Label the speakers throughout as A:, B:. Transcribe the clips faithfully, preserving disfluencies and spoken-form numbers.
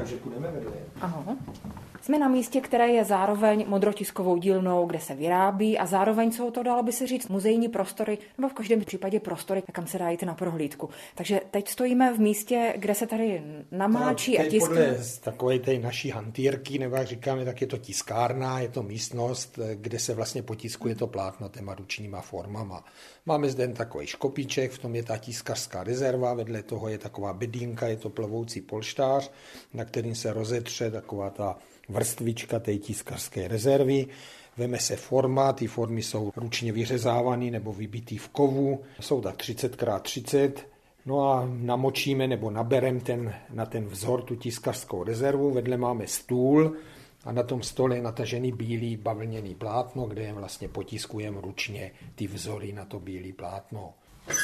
A: takže půjdeme vedle.
B: Aha. Jsme na místě, které je zároveň modrotiskovou dílnou, kde se vyrábí a zároveň jsou to, dalo by se říct, muzejní prostory, nebo v každém případě prostory, kam se dá jít na prohlídku. Takže teď stojíme v místě, kde se tady namáčí
A: no,
B: a tiskne.
A: Podle takové té naší hantýrky, nebo jak říkáme, tak je to tiskárna, je to místnost, kde se vlastně potiskuje to plátno těma ručníma formama. Máme zde takový škopíček, v tom je ta tiskařská rezerva, vedle toho je taková bedínka, je to plovoucí polštář, na kterým se rozetře taková ta vrstvička té tiskařské rezervy. Veme se forma, ty formy jsou ručně vyřezávané nebo vybitý v kovu, jsou tak třicet krát třicet. No a namočíme nebo nabereme ten, na ten vzor tu tiskařskou rezervu, vedle máme stůl a na tom stole je natažený bílý bavlněný plátno, kde vlastně potiskujeme ručně ty vzory na to bílý plátno.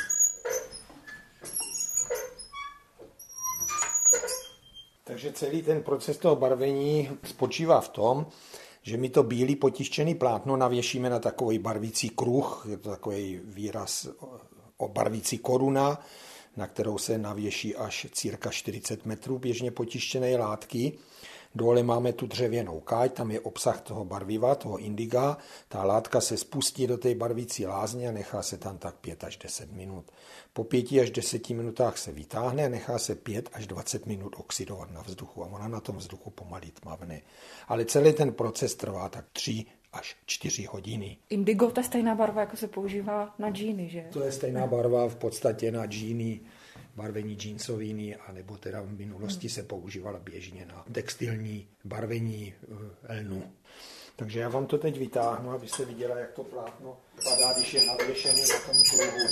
A: Takže celý ten proces toho barvení spočívá v tom, že my to bílý potištěný plátno navěšíme na takový barvící kruh, je to takový výraz o barvící koruna, na kterou se navěší až cirka čtyřicet metrů běžně potištěné látky. Dole máme tu dřevěnou káť, tam je obsah toho barviva, toho indiga. Ta látka se spustí do té barvící lázně a nechá se tam tak pět až deset minut. Po pěti až deseti minutách se vytáhne a nechá se pět až dvacet minut oxidovat na vzduchu a ona na tom vzduchu pomalý tmavne. Ale celý ten proces trvá tak tři až čtyři hodiny.
B: Indigo, to je stejná barva, jako se používá na džíny, že?
A: To je stejná barva v podstatě na džíny, barvení džínsoviny, anebo teda v minulosti se používala běžně na textilní barvení lnu. Takže já vám to teď vytáhnu, abyste viděla, jak to plátno padá, když je navěšený na tom kruhu.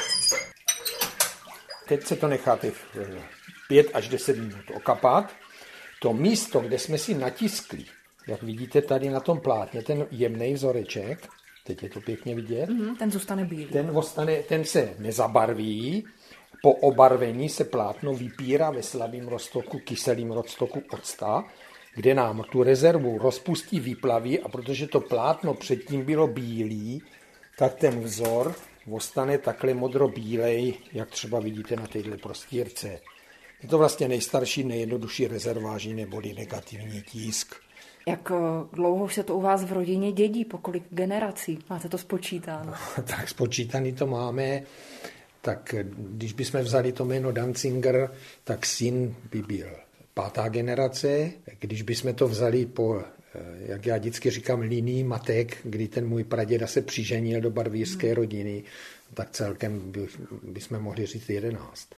A: Teď se to necháte pět až deset minut okapat. To místo, kde jsme si natiskli, jak vidíte tady na tom plátně, ten jemný vzoreček, teď je to pěkně vidět.
B: Mm, ten zůstane bílý.
A: Ten, ostane, ten se nezabarví. Po obarvení se plátno vypírá ve slabým roztoku, kyselým roztoku octa, kde nám tu rezervu rozpustí, vyplaví a protože to plátno předtím bylo bílý, tak ten vzor ostane takhle modro-bílej, jak třeba vidíte na téhle prostírce. Je to vlastně nejstarší, nejjednodušší rezervážní neboli negativní tisk.
B: Jak dlouho se to u vás v rodině dědí, po kolik generací? Máte to spočítáno?
A: Tak spočítaný to máme. Tak když bychom vzali to jméno Danzinger, tak syn by byl pátá generace. Když bychom to vzali po, jak já vždycky říkám, linii matek, kdy ten můj praděda se přiženil do barvířské rodiny, tak celkem by, bychom mohli říct jedenáct.